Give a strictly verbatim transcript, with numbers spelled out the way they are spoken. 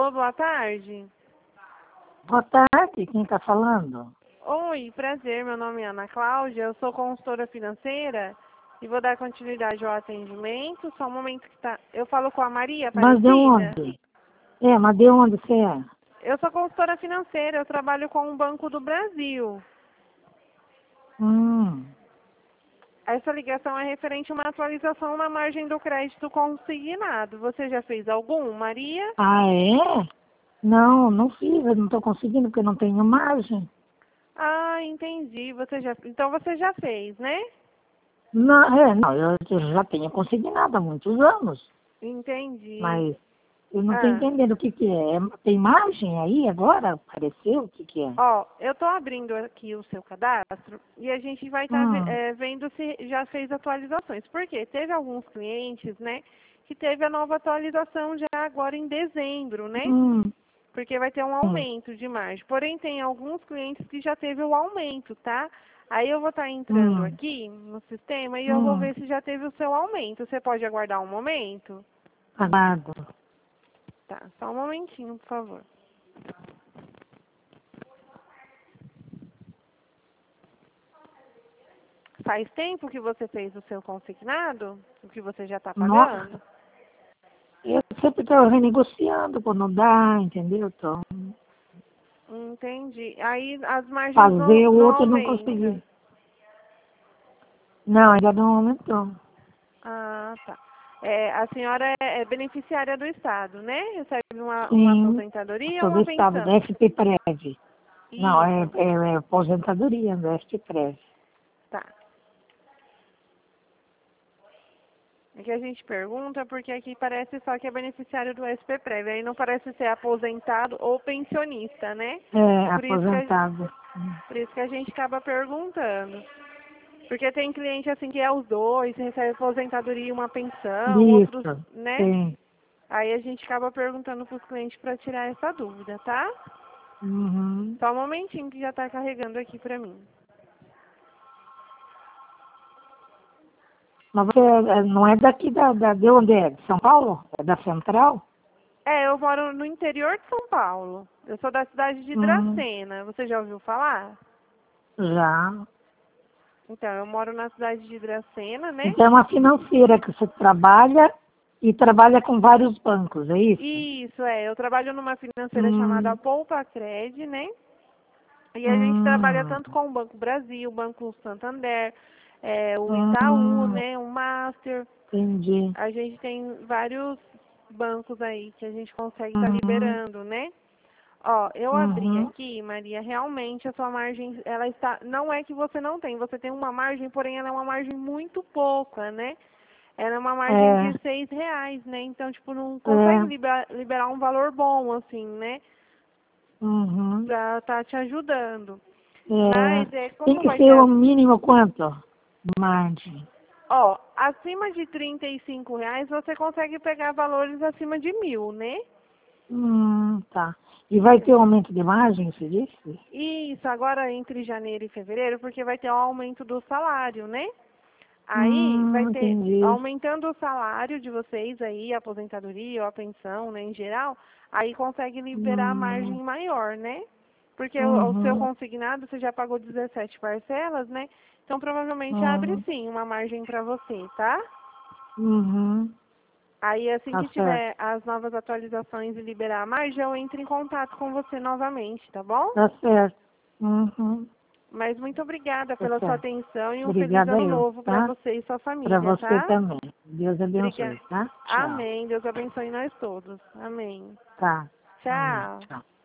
Alô, boa tarde. Boa tarde, quem está falando? Oi, prazer, meu nome é Ana Cláudia, eu sou consultora financeira e vou dar continuidade ao atendimento. Só um momento que tá. Eu falo com a Maria Mas de Aparecida. onde? É, mas de onde você é? Eu sou consultora financeira, eu trabalho com o Banco do Brasil. Hum. Essa ligação é referente a uma atualização na margem do crédito consignado. Você já fez algum, Maria? Ah, é? Não, não fiz, eu não estou conseguindo porque eu não tenho margem. Ah, entendi. Você já... Então você já fez, né? Não, é, não, eu eu já tenho consignado há muitos anos, Entendi. mas eu não estou Ah. entendendo o que, que é. Tem margem aí agora? Apareceu? O que, que é? Ó, eu estou abrindo aqui o seu cadastro e a gente vai estar Hum. vendo se já fez atualizações. Por quê? Teve alguns clientes, né, que teve a nova atualização já agora em dezembro, né? Hum. Porque vai ter um Hum. aumento de margem. Porém, tem alguns clientes que já teve o aumento, tá? Aí eu vou estar entrando Hum. aqui no sistema e eu vou Hum. ver se já teve o seu aumento. Você pode aguardar um momento? Aguardo. Tá, só um momentinho, por favor. Faz tempo que você fez o seu consignado? O que você já está pagando? Nossa, eu sempre estou renegociando quando dá, entendeu? Então, Entendi. Aí as margens não, fazer o não outro eu não aumentam. consegui. Não, ainda não aumentou. Ah, tá. É, a senhora é, é beneficiária do Estado, né? Recebe uma, uma Sim, aposentadoria ou sou do uma estado, da pensão? S P Prev. Não, é, Isso, é, é aposentadoria da S P Prev. tá. É que a gente pergunta porque aqui parece só que é beneficiário do S P Prev. Aí não parece ser aposentado ou pensionista, né? É, Por isso que a, aposentado. por isso que a gente acaba perguntando. Porque tem cliente assim que é os dois, recebe aposentadoria e uma pensão, outros, Isso, né? sim. Aí a gente acaba perguntando para os clientes para tirar essa dúvida, tá? Uhum. Só um momentinho que já está carregando aqui para mim. Mas você é, não é daqui da, da, de onde é? De São Paulo? É da Central? É, eu moro no interior de São Paulo. Eu sou da cidade de Hum, Dracena. Você já ouviu falar? já. Então, eu moro na cidade de Dracena, né? Então é uma financeira que você trabalha e trabalha com vários bancos, é isso? Isso, é. Eu trabalho numa financeira chamada Hum, Poupa Cred, né? E a gente trabalha hum, tanto com o Banco Brasil, o Banco Santander, é, o Itaú, hum, né, o Master. entendi. A gente tem vários bancos aí que a gente consegue estar Uhum, liberando, né? Ó, eu abri uhum, aqui, Maria, realmente a sua margem, ela está, não é que você não tem, você tem uma margem, porém ela é uma margem muito pouca, né? Ela é uma margem é, de seis reais, né? Então, tipo, não consegue é, liberar, liberar um valor bom, assim, né? uhum, Pra estar te ajudando. é. Mas é Tem como que vai ser o ter. mínimo quanto? Margem. Ó, acima de trinta e cinco reais você consegue pegar valores acima de mil, né? Hum, tá. E vai ter um aumento de margem, você disse? Isso, agora entre janeiro e fevereiro, porque vai ter o aumento do salário, né? Aí vai Hum, ter, entendi. aumentando o salário de vocês aí, a aposentadoria ou a pensão, né, em geral, aí consegue liberar a margem Hum, maior, né? Porque o, o seu uhum, consignado você já pagou dezessete parcelas, né? Então provavelmente abre uhum, sim uma margem para você, tá? uhum, Aí assim tá que certo. tiver as novas atualizações e liberar a margem, eu entro em contato com você novamente, tá bom? Tá certo. Uhum, Mas muito obrigada tá pela sua certo. atenção e um feliz Obrigada ano eu, novo para tá? você e sua Para família, você tá? também. Deus Obrigada. abençoe, tá? Tchau. Amém. Deus abençoe nós todos. Amém. Tá. Amém. Tchau. Tchau.